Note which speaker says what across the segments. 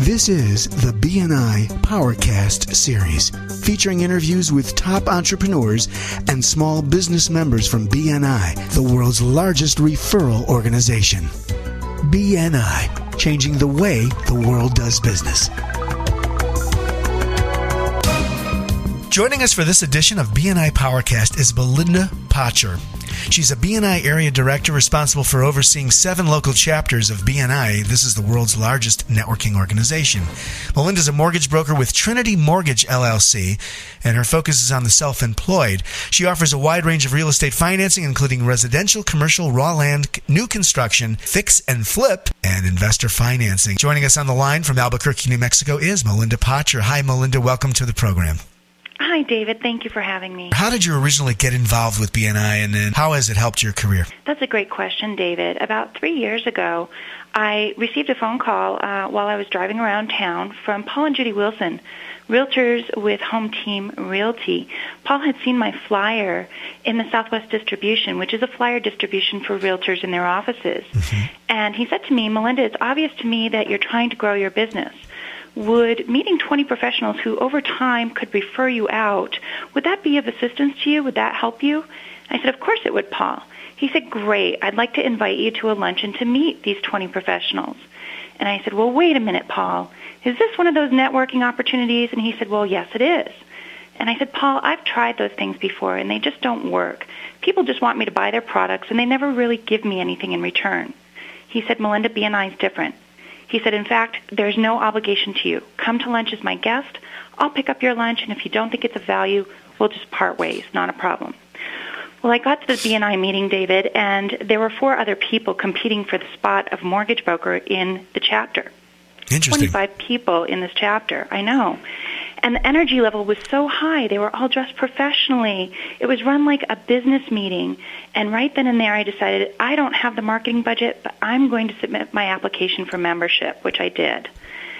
Speaker 1: This is the BNI PowerCast series, featuring interviews with top entrepreneurs and small business members from BNI, the world's largest referral organization. BNI, changing the way the world does business. Joining us for this edition of BNI PowerCast is Melinda Potcher. She's a BNI area director responsible for overseeing 7 local chapters of BNI. This is the world's largest networking organization. Melinda's a mortgage broker with Trinity Mortgage, LLC, and her focus is on the self-employed. She offers a wide range of real estate financing, including residential, commercial, raw land, new construction, fix and flip, and investor financing. Joining us on the line from Albuquerque, New Mexico is Melinda Potcher. Hi, Melinda. Welcome to the program.
Speaker 2: Hi, David. Thank you for having me.
Speaker 1: How did you originally get involved with BNI, and then how has it helped your career?
Speaker 2: That's a great question, David. About 3 years ago, I received a phone call while I was driving around town from Paul and Judy Wilson, realtors with Home Team Realty. Paul had seen my flyer in the Southwest Distribution, which is a flyer distribution for realtors in their offices. Mm-hmm. And he said to me, Melinda, it's obvious to me that you're trying to grow your business. Would meeting 20 professionals who over time could refer you out, would that be of assistance to you? Would that help you? I said, of course it would, Paul. He said, great. I'd like to invite you to a luncheon to meet these 20 professionals. And I said, well, wait a minute, Paul. Is this one of those networking opportunities? And he said, well, yes, it is. And I said, Paul, I've tried those things before, and they just don't work. People just want me to buy their products, and they never really give me anything in return. He said, Melinda, BNI is different. He said, in fact, there's no obligation to you. Come to lunch as my guest. I'll pick up your lunch, and if you don't think it's of value, we'll just part ways. Not a problem. Well, I got to the BNI meeting, David, and there were 4 other people competing for the spot of mortgage broker in the chapter.
Speaker 1: Interesting.
Speaker 2: 25 people in this chapter. I know. And the energy level was so high. They were all dressed professionally. It was run like a business meeting. And right then and there, I decided I don't have the marketing budget, but I'm going to submit my application for membership, which I did.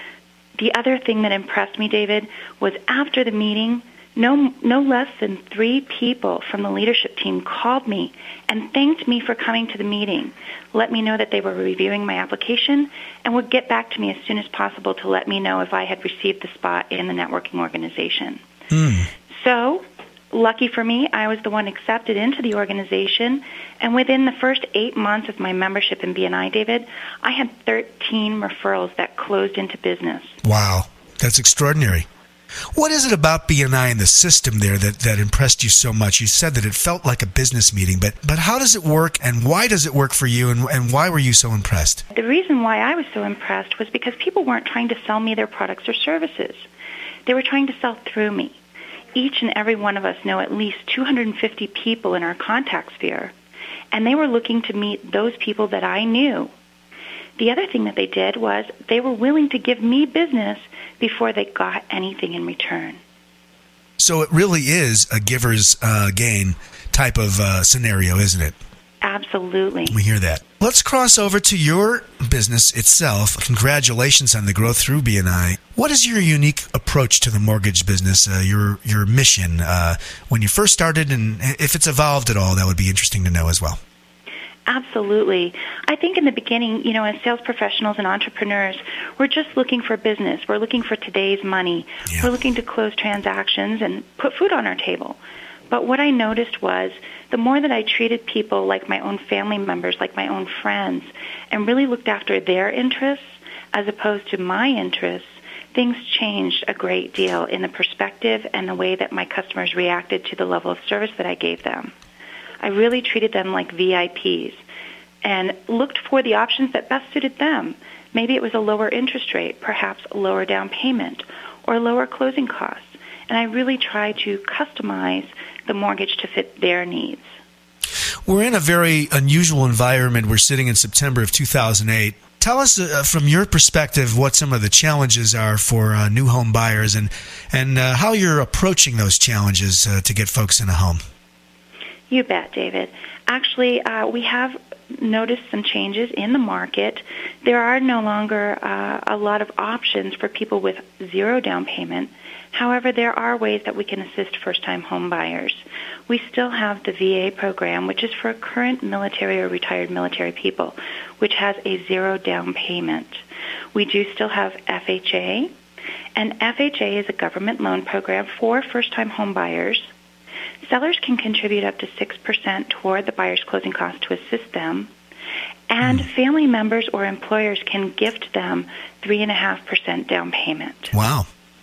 Speaker 2: The other thing that impressed me, David, was after the meeting, no less than 3 people from the leadership team called me and thanked me for coming to the meeting, let me know that they were reviewing my application, and would get back to me as soon as possible to let me know if I had received the spot in the networking organization. So, lucky for me, I was the one accepted into the organization, and within the first 8 months of my membership in BNI, David, I had 13 referrals that closed into business.
Speaker 1: Wow, that's extraordinary. What is it about BNI and the system there that impressed you so much? You said that it felt like a business meeting, but how does it work, and why does it work for you, and why were you so impressed?
Speaker 2: The reason why I was so impressed was because people weren't trying to sell me their products or services. They were trying to sell through me. Each and every one of us know at least 250 people in our contact sphere, and they were looking to meet those people that I knew. The other thing that they did was they were willing to give me business before they got anything in return.
Speaker 1: So it really is a giver's gain type of scenario, isn't it?
Speaker 2: Absolutely.
Speaker 1: We hear that. Let's cross over to your business itself. Congratulations on the growth through BNI. What is your unique approach to the mortgage business, your mission when you first started, and if it's evolved at all, that would be interesting to know as well.
Speaker 2: Absolutely. I think in the beginning, as sales professionals and entrepreneurs, we're just looking for business. We're looking for today's money. Yeah. We're looking to close transactions and put food on our table. But what I noticed was the more that I treated people like my own family members, like my own friends, and really looked after their interests as opposed to my interests, things changed a great deal in the perspective and the way that my customers reacted to the level of service that I gave them. I really treated them like VIPs and looked for the options that best suited them. Maybe it was a lower interest rate, perhaps a lower down payment, or lower closing costs. And I really tried to customize the mortgage to fit their needs.
Speaker 1: We're in a very unusual environment. We're sitting in September of 2008. Tell us from your perspective what some of the challenges are for new home buyers and how you're approaching those challenges to get folks in a home.
Speaker 2: You bet, David. Actually, we have noticed some changes in the market. There are no longer a lot of options for people with zero down payment. However, there are ways that we can assist first-time home buyers. We still have the VA program, which is for current military or retired military people, which has a zero down payment. We do still have FHA, and FHA is a government loan program for first-time home buyers. Sellers can contribute up to 6% toward the buyer's closing costs to assist them, and family members or employers can gift them 3.5% down payment.
Speaker 1: Wow.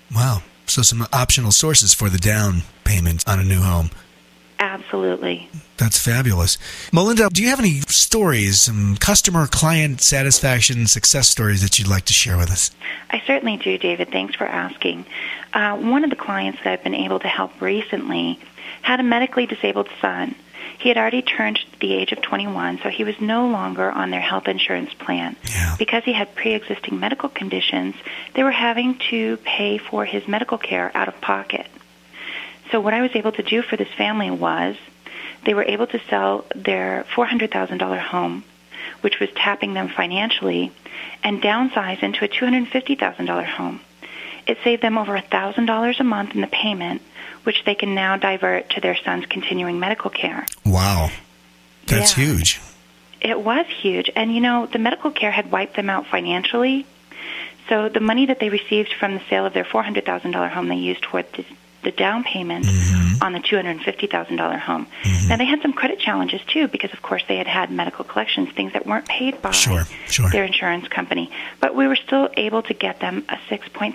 Speaker 1: So some optional sources for the down payment on a new home.
Speaker 2: Absolutely.
Speaker 1: That's fabulous. Melinda, do you have any stories, some customer-client satisfaction success stories that you'd like to share with us?
Speaker 2: I certainly do, David. Thanks for asking. One of the clients that I've been able to help recently had a medically disabled son. He had already turned the age of 21, so he was no longer on their health insurance plan.
Speaker 1: Yeah.
Speaker 2: Because he had pre-existing medical conditions, they were having to pay for his medical care out of pocket. So what I was able to do for this family was they were able to sell their $400,000 home, which was tapping them financially, and downsize into a $250,000 home. It saved them over $1,000 a month in the payment, which they can now divert to their son's continuing medical care.
Speaker 1: Wow. That's huge.
Speaker 2: It was huge. And, the medical care had wiped them out financially. So the money that they received from the sale of their $400,000 home, they used toward the down payment on the $250,000 home. Now, they had some credit challenges, too, because, of course, they had medical collections, things that weren't paid by their insurance company. But we were still able to get them a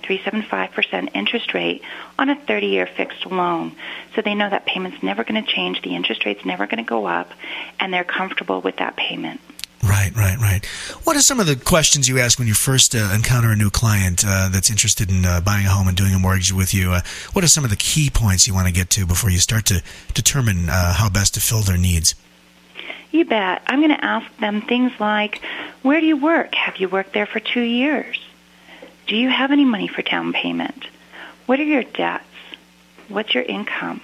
Speaker 2: 6.375% interest rate on a 30-year fixed loan. So they know that payment's never going to change, the interest rate's never going to go up, and they're comfortable with that payment.
Speaker 1: Right. What are some of the questions you ask when you first encounter a new client that's interested in buying a home and doing a mortgage with you? What are some of the key points you want to get to before you start to determine how best to fill their needs?
Speaker 2: You bet. I'm going to ask them things like, where do you work? Have you worked there for 2 years? Do you have any money for down payment? What are your debts? What's your income?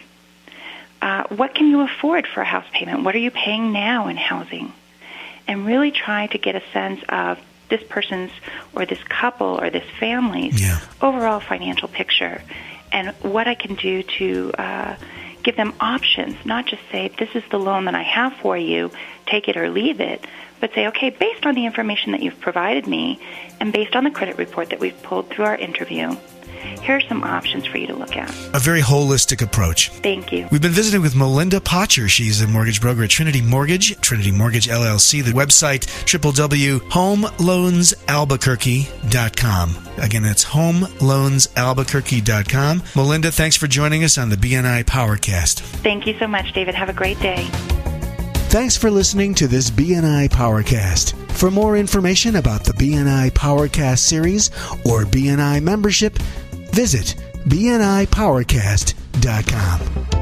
Speaker 2: What can you afford for a house payment? What are you paying now in housing? And really try to get a sense of this person's or this couple or this family's overall financial picture and what I can do to give them options, not just say, this is the loan that I have for you, take it or leave it, but say, okay, based on the information that you've provided me and based on the credit report that we've pulled through our interview, here are some options for you to look at.
Speaker 1: A very holistic approach.
Speaker 2: Thank you.
Speaker 1: We've been visiting with Melinda Potcher. She's a mortgage broker at Trinity Mortgage LLC. The website, www.homeloansalbuquerque.com. Again, that's homeloansalbuquerque.com. Melinda, thanks for joining us on the BNI Powercast.
Speaker 2: Thank you so much, David. Have a great day.
Speaker 1: Thanks for listening to this BNI Powercast. For more information about the BNI Powercast series or BNI membership, visit bnipowercast.com.